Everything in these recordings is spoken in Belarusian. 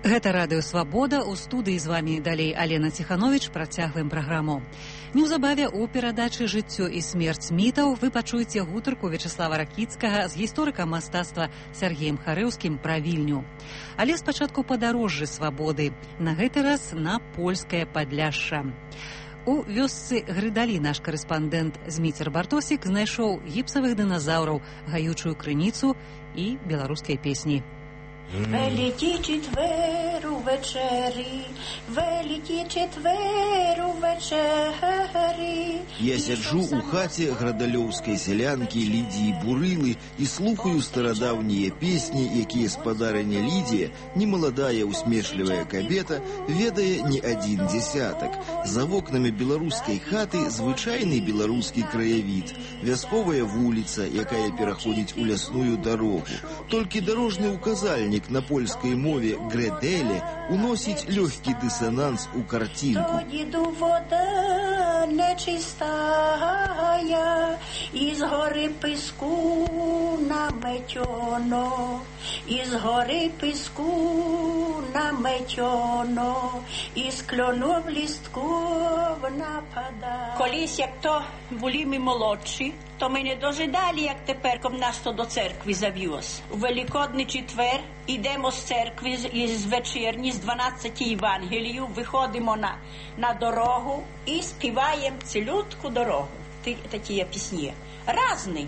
Гэта радыё «Свабода». У студыі з вамі далей Алена Ціхановіч. Працягваем праграму. Неўзабаве ў перадачы «Жыццё і смерць мітаў» вы пачуеце гутарку Вячеслава Ракіцкага з гісторыкам мастацтва Сергеем Харэўскім пра Вільню. Але спачатку падарожжы свабоды. На гэты раз на польскае Падляшша. У вёсцы Грыдалі наш карэспандэнт Зміцер Бартосік знайшоў гіпсавых дыназаўраў, гаючую крыніцу і беларускай песні. Великі четвер увечері, великі четвер увечері. Я сяджу у хаце градалёўскай сялянкі Лідіі Бурылы і слухаю старадаўнія песні, якія спадарыня Лідія, немаладая усмешлівая кабета, ведае не адзін дзесятак. За вокнамі беларускай хаты звычайны беларускі краявід, вясковая вуліца, якая пераходзіць у лясную дарогу. Толькі дарожны указальнік на польскай мове «гределе» уносіць лёгкі дысананс у картинку. Вода нечистая, із гори піску наметьоно, із гори піску наметьоно, із кльонов лістков нападає. Колись, як то були ми молодші, то ми не дожидали, як тепер, коли нас то до церкви завіз. У Великодний четвер йдемо з церкви, із вечірні, з 12 Євангелію, виходимо на дорогу і співаємо цілютку дорогу. Такі пісні. Разні.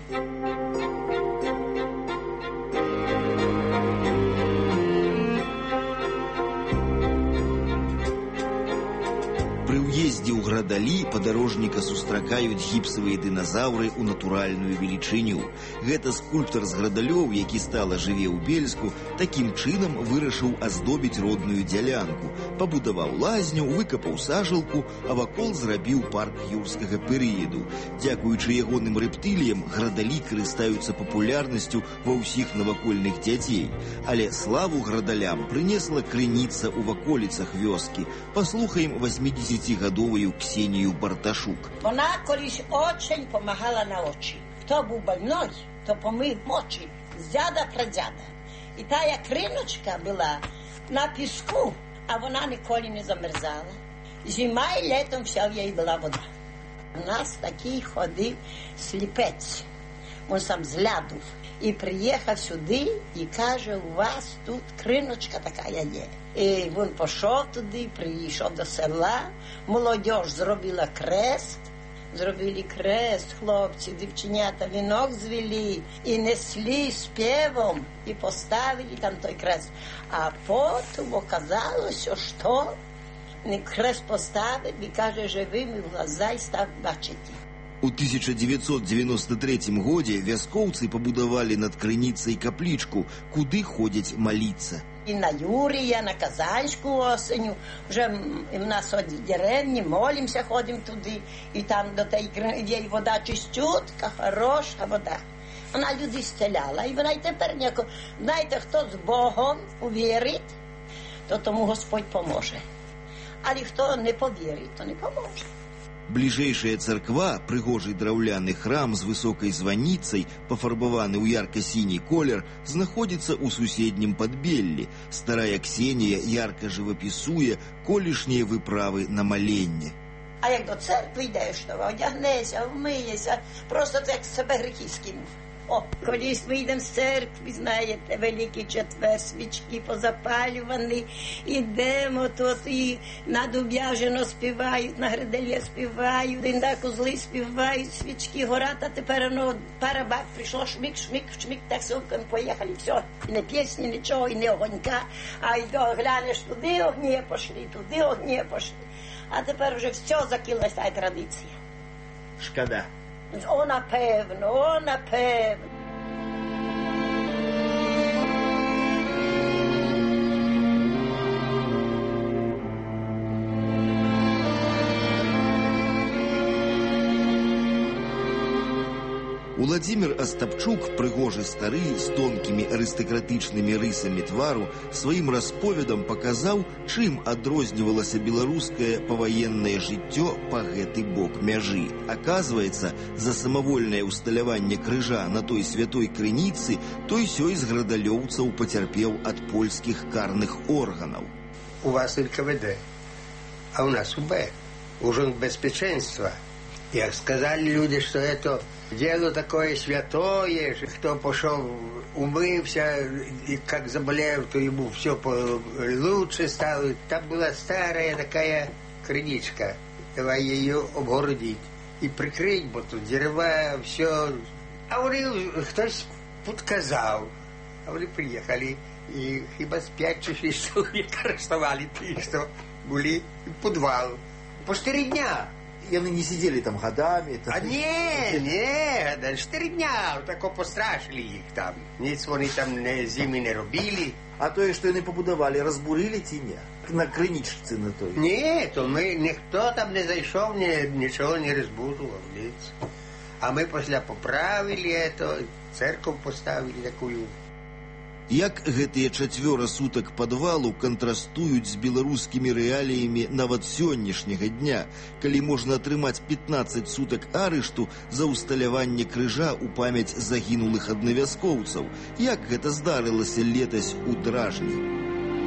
Пры ўездзе ў Градалі падарожніка сустракаюць гіпсавыя дыназаўры ў натуральную велічыню. Гэта скульптар з Градалёў, які стала жыве ў Бельску, такім чынам вырашыў аздобіць родную дзялянку. Пабудаваў лазню, выкапаў сажалку, а вакол зрабіў парк юрскага перыяду. Дзякуючы ягоным рэптыліям, Градалі карыстаюцца папулярнасцю ва ўсіх навакольных дзяцей. Але славу градалям прынесла крыніца ў ваколіцах вёскі. Паслухаем 80-гадовую Ксенію Барташук. Вона колись очень помагала на очі. Хто був больной, то помив очі з дяда прадяда. І тая криночка була на піску, а вона ніколи не замерзала. Зима і літом вся в їй була вода. У нас такий ходив сліпець. Він сам з ляду. І приїхав сюди і каже, у вас тут криночка така є. І він пішов туди, прийшов до села, молодь зробила крест, зробили крест, хлопці, дівченята вінок звели і несли співом і поставили там той крест. А потім оказалося, що крест поставив і каже, живими в глаза і став бачити. У 1993 годзе вяскоўцы пабудавалі над крыніцай каплічку, куды ходзяць маліцца. І на Юрія, на Казанську осеню, вже в нас от деревні, молимося, ходимо туди, і там до тієї є вода чистютка, хороша вода. Вона люди зціляла, і вона й тепер ніяко, знаєте, хто з Богом увірить, то тому Господь поможе. Але хто не повірить, то не поможе. Бліжэйшая царква, прыгожы драўляны храм з высокай званіцай, пафарбаваны ў ярка-сіні колер, знаходзіцца ў суседнім Падбеллі. Старая Ксенія ярка жывапісуе колішнія выправы на маленне. А як до церкви йдеш, то одягнешся, вмиєшся, просто так себе гріхи скинув. О, колись ми йдемо з церкви, знаєте, Великий четвер, свічки позапалювані, ідемо тут і на Дуб'яжино співають, на Гридалі співають, і на Козли співають, свічки горять, а тепер пара баб прийшло, шмик, шмик, шмик, так соком поїхали, все. І не пісні, нічого, і не огонька, а й глянеш, туди огні пошли, туди огні пошли. А тепер вже все закилась та традиція. Шкода. О, напевно, напевно. Уладзімір Астапчук, прыгожы стары, з тонкімі арыстакратычнымі рысамі твару, сваім расповедам паказаў, чым адрознівалася беларускае паваеннае жыццё па гэты бок мяжы. Аказваецца, за самавольнае ўсталяванне крыжа на той святой крыніцы той-сёй з градалёўцаў пацярпеў ад польскіх карных органаў. У вас НКВД, а у нас УБ. Ужин безпеченства. Як сказали люди, что это дело такое святое, кто пошел, умылся, и как заболел, то ему все лучше стало. Там была старая такая крыничка. Давай ее обгородить и прикрыть, бо тут дерева, все. А вони хтось подказав. А вони приїхали, і хіба з 5 чи 6 чоловік арештували ті, що були в підвал. По 4 дня. И они не сидели там годами? А не, 4 дня, тако пострашили їх там. Ніц вони там зими не робили. А то, що вони побудували, розбурили ті ні? На криничці на той? Ні, то ніхто там не зайшов, нічого не розбудував. А ми після поправили, церкву поставили такую. Як гэтыя 4 сутак падвалу кантрастуюць з беларускімі рэаліямі нават сённяшняга дня, калі можна атрымаць 15 сутак арышту за ўсталяванне крыжа ў памяць загінулых аднавяскоўцаў, як гэта здарылася летась у Дражні.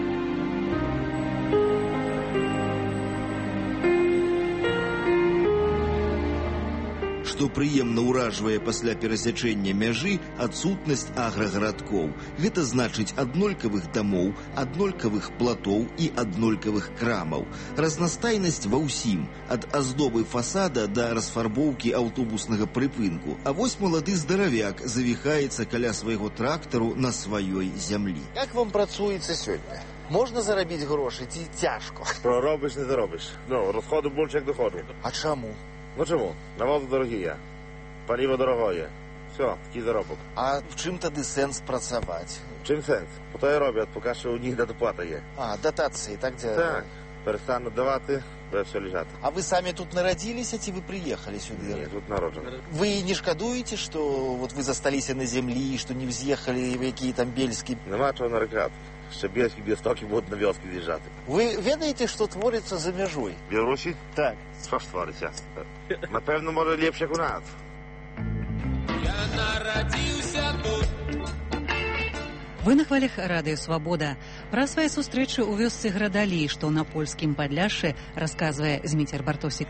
Што прыемна ўражвае пасля перасячэння мяжы адсутнасць аграгарадкоў. Гэта значыць аднолькавых дамоў, аднолькавых платоў і аднолькавых крамаў. Разнастайнасць ва ўсім, ад аздобы фасада да расфарбоўкі аўтобуснага прыпынку. А вось малады здаравяк завіхаецца каля свайго трактару на сваёй зямлі. Як вам працуецца сёння? Можна зарабіць грошы ці цяжко? Проробиш, не заробиш. Ну, розходу більше, як доходу. А чаму? Ну чому? Навози дорогі, паліво дорогое. Все, такий заробок. А в чим тоді сенс працювати? Чим сенс? По то і роблять, поки що у них доплата є. А, дотації, так? Так, перестануть давати, буде все лежати. А ви самі тут народилися, чи ви приїхали сюди? Ні, тут народжено. Ви не шкодуєте, що вот ви засталися на землі, що не вз'їхали в які там бельські? Нема чого нарекати. Ще бельські бістоки будуть на вёски з'їжджати. Ви ведаєте, що твориться за межою? В Білорусі? Так. Що ж твориться? Напевно, може, ліпше, як у нас. Я народився тут. Вы на хвалях радыё «Свабода». Пра свае сустрэчы ў вёсцы Градалі, што на польскім Падляшшы, расказвае Зміцер Бартосік.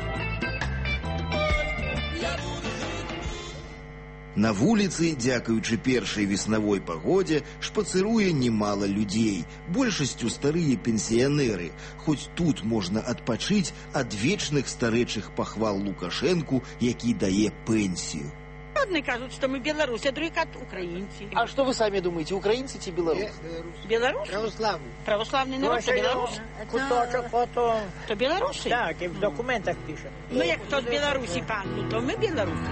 На вуліцы, дзякуючы першай веснавой пагодзе, шпацыруе немала людзей, большасцю старыя пенсіянеры. Хоць тут можна адпачыць ад вечных старэчых пахвал Лукашэнку, які дае пенсію. Одни кажуть, що ми білоруси, а другі кажуть українці. А що ви самі думаєте, українці чи білоруси? Білоруси? Православні. Православний народ, це білоруси. Кусочок фото. То білоруси? Так, і в документах пише. Ну, як хто з Білорусі пан, то ми білоруси.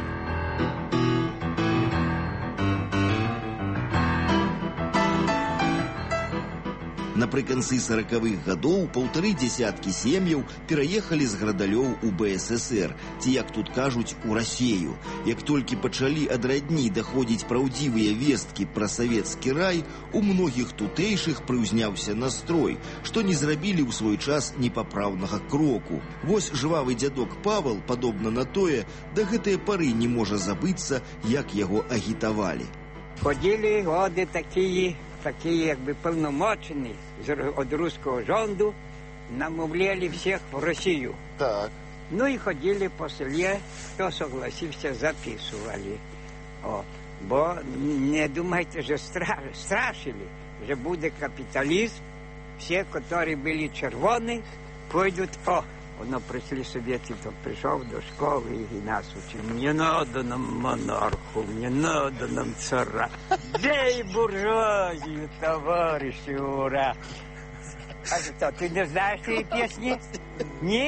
Напрыканцы 40-х гадоў 1,5 сем'яў пераехалі з градалёў у БССР, ці, як тут кажуць, у Расею. Як толькі пачалі ад радні даходзіць праўдзівыя весткі пра савецкі рай, у многіх тутэйшых прыўзняўся настрой, што не зрабілі ў свой час непапраўнага кроку. Вось жвавы дзядок Павел, падобна на тое, да гэтай пары не можа забыцца, як яго агітавалі. Ходили годи такі якби повномочені від руського rządu, намовляли всіх в Росію. Так. Ну і ходили по селі, хто согласився, записували. Бо не думайте, що страшили, що буде капіталізм, всі, які були червоні, пойдуть, воно прийшли совєти, то прийшов до школи і нас учив. Не надо нам монарху, не надо нам цара. Бей буржуазію, товариші, ура! А що, ти не знаєш цієї пісні? Ні?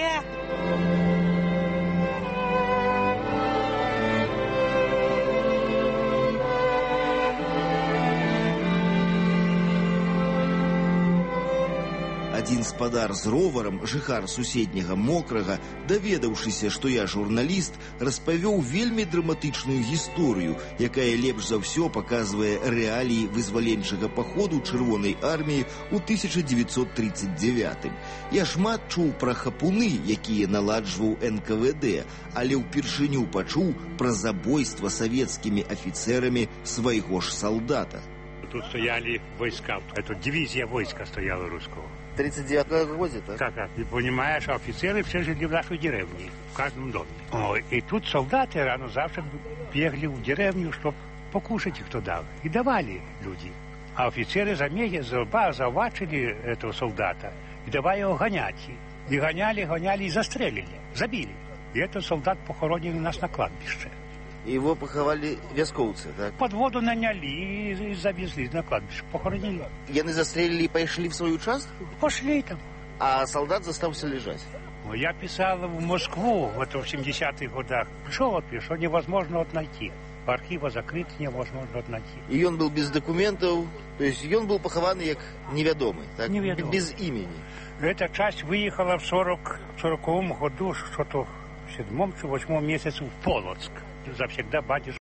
Адзін спадар з роварам, жыхар суседняга Мокрага, даведаўшыся, што я журналіст, распавёў вельмі драматычную гісторыю, якая лепш за ўсё паказвае рэаліі вызваленчага паходу Чырвонай арміі ў 1939. Я шмат чуў пра хапуны, якія наладжваў НКВД, але ўпершыню пачуў пра забойства савецкімі афіцэрамі свайго ж солдата. Тут стояли войска, это дивизия войска стояла русского. В 1939 году, так? Как? Ты понимаешь, офицеры все жили в нашей деревне, в каждом доме. И тут солдаты рано-завтра бегали в деревню, чтобы покушать их туда. И давали люди. А офицеры завачили этого солдата и давай его гонять. И гоняли и застрелили, забили. И этот солдат похоронили у нас на кладбище. Его поховали вяскоўцы, так? Под воду наняли и завезли на кладбище, похоронили. Яны застрелили и пошли в свой участок? Пошли там. А солдат застался лежать? Я писал в Москву в 70-х годах. Что что невозможно найти. Архива закрыт, невозможно найти. И он был без документов, то есть он был похован как неведомый, так? Неведомый. Без имени. Эта часть выехала в 40-м году, что-то в 7-м, 8-м месяце в Полоцк. Завсегда батюшка